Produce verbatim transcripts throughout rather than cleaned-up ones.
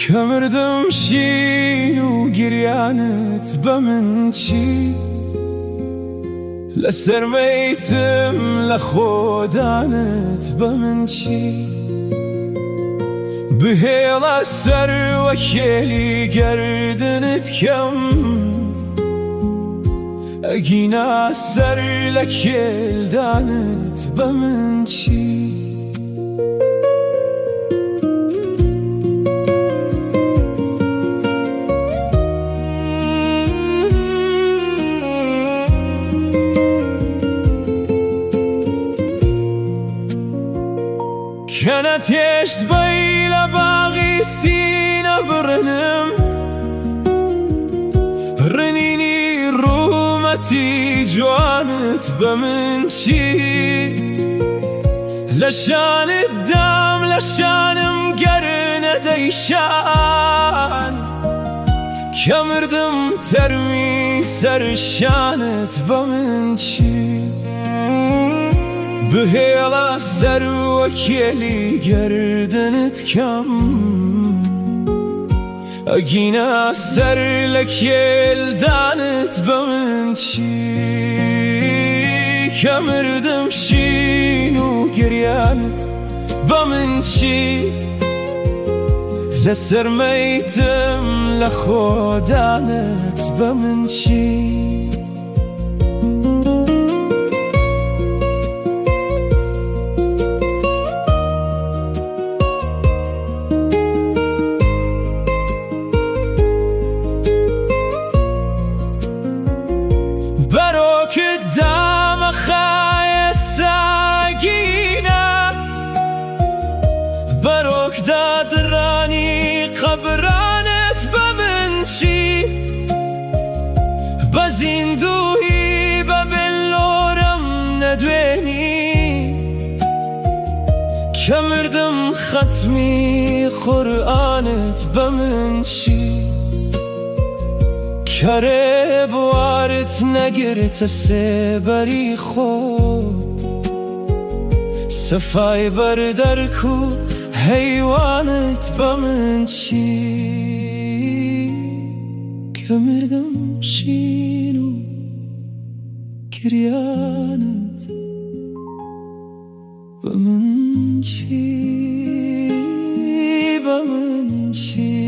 كمردم شين وقريانت بمنشي لسر ميتم لخودانت بمنشي بهيلا السر وكيلي قردنت كم اقينا السر لكيل دانت بمنشي كانت يشت بيلا باغي سينا برنم رنيني رومتي جوانت بمنشي لشان الدم لشان مقرن ديشان كمردم ترمي سرشانت بمنشي بهيلا السر وكيلي قردنت كم اقينا السر لكيل دانت بمنشي كمردم شين وقريانت بمنشي لسر ميتم لخودانت بمنشي بروك الدم خايستاقينا بروك دادراني قبرانت بمنشي بزيندوهي ببلورم ندويني كمردم ختمي قرآنت بمنشي کره بوارت نگرت سبری خود صفای بردر کو حیوانت بمنشی کمردم شینو کریانت بمنشی بمنشی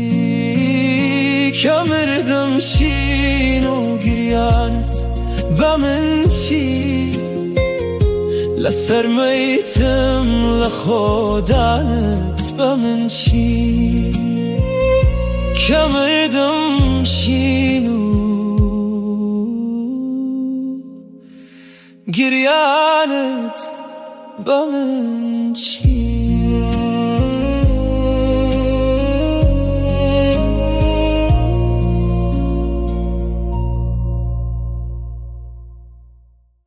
كمردم شين وقريانت بمنشي لسر ميتم لخودانت بمنشي كمردم شين وقريانت بمنشي